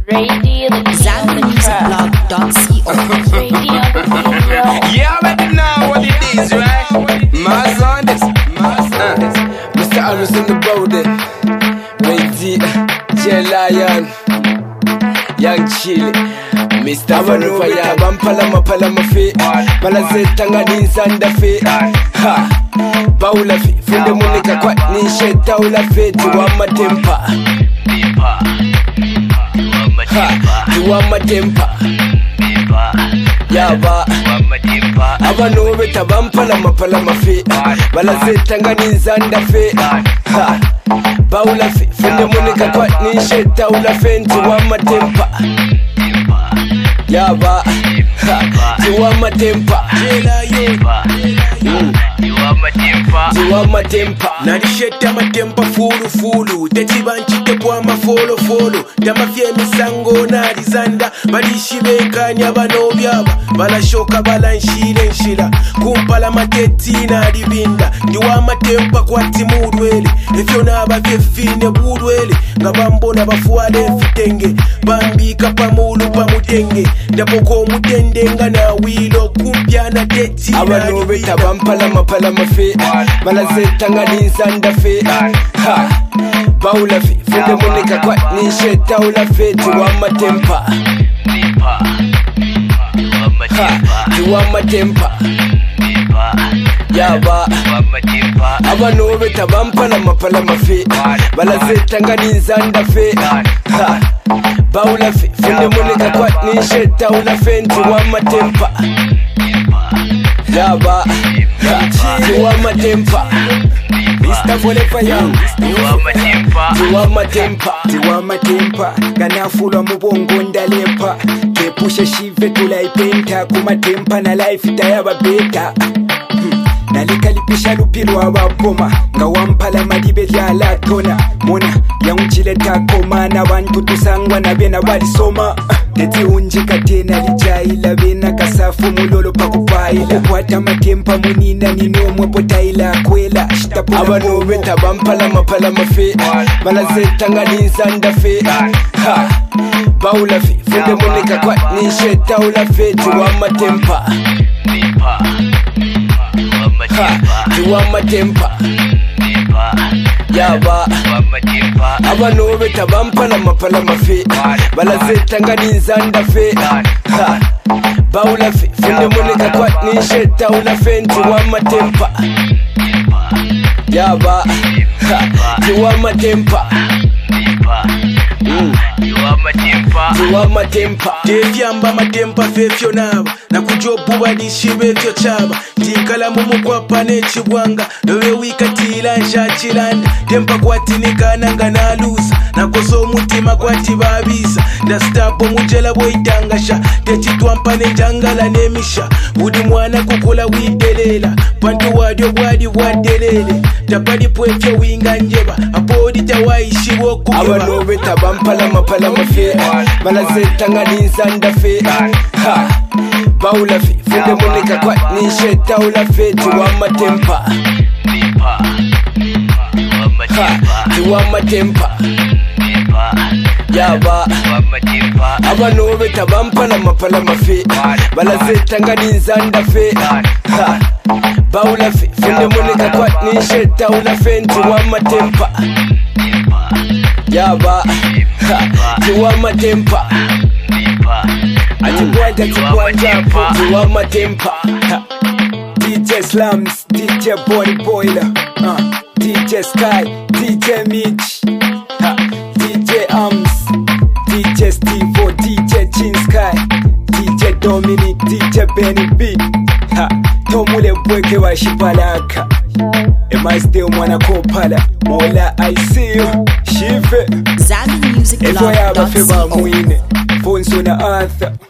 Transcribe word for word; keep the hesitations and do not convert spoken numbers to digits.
Radio Zambi Music Blog dot co. Radio Yeah, I already know what it is, right? Mars on this, Mars on this. Mister Harris in the building. Ready, J Lion, Young Chili. Mister Vanova, Bampalama Palama Fe, Palazetanga Ninsanda Fe. Ha, Paula Fe, Funda Monica Quatni, Shetaula Fe, Tuama Tempa. Ha, Tuama Tempa. Yaba, Abano Beta Bampalama Palama Fe, Palazetanga Ninsanda Fe. Ha, Paula Fe, Funda Monica Quatni, Shetaula Fe, Tuama Tempa. Yaba, you want my temper. You want my temper. Narisheta matempa fulu fulu techibanchite kwa mafolo folo tamafye misango narizanda balishibekanya bano byaba balashoka balanshire nshira kumpala mateti naribinda ndiwa matempa kwa timudwele efyo nabavye fine budwele ngabambona bafuale fitenge bambika pamulu pamutenge ndapoko mutendenga na wilo kumpyana teti abano beta bampala mapala mafe balazetanga ninsanda fe ha Paula fe Funda Monica Quatni Shetaula Fe Tuama Tempa ha Tuama Tempa Yaba abano beta bampala mapala mafe balazetanga ninsanda fe ha Paula fe Funda Monica Quatni Shetaula Fe Tuama Tempa Yaba Tuama Tempa Mister Forever Young Tuama Tempa Tuama Tempa ganafulwa mubongo ndalepa kepusha shive tulaipenta kumatempa na life tayaba beta nalikalipisha lupilwa abapoma nga wampala madibe lyalatona mona yaunchileta koma na bantu tusangwa na bena balisoma neti unjika tena lijaila bena kasafu mulolo pakupaila kukwata matempa munina ninomwe potaila kwela abano beta bampala mapala mafe balazetanga ninsanda fe ha Paula fe Funda Monica Quatni Shetaula Fe Tuama Tempa ha Tuama Tempa Yaba abano beta bampala mapala mafe balazetanga ninsanda fe ha Paula fe Funda Monica Quatni Shetaula Fe Tuama Tempa Yaba Tuama Tempa Tuama Tempa tevyamba matempa fefyo naba nakujobu badishibe vyo chaba tikala mumu kwa pane chibwanga lowe wikatila nshachilanda tempa kwatinikana nga nalusa nakoso mutima kwati babisa ndastapo mujela boitangasha techitwampane njangala nemisha budi mwana kukula widelela pantu wadyo bwadi bwadelele tapali pwefyo winga njeba apodi tawaishiwo kukeba abano beta bampala mapala mafe balazetanga ninsanda fe ha Paula fe Funda Monica Quatni Shetaula Fe Tuama Tempa ha Tuama Tempa Yaba abano beta bampala mapala mafe balazetanga ninsanda fe ha Paula fe Funda Monica Quatni Shetaula Fe Tuama Tempa Yaba Tuama Tempa Atibwanja tibwanja Tuama Tempa D J Slums, D J Bonnie Boiler uh, D J Sky, D J Mitch uh, D J Arms, D J Steve, D J Chin Sky, D J Dominic, D J Benny B uh, Tomule Bweke wa Shipalaka Am I still mwana kopala Mola I see you Shive Zambi Music Blog Ezo ya dot bafeba co. mwine Fonso na Arthur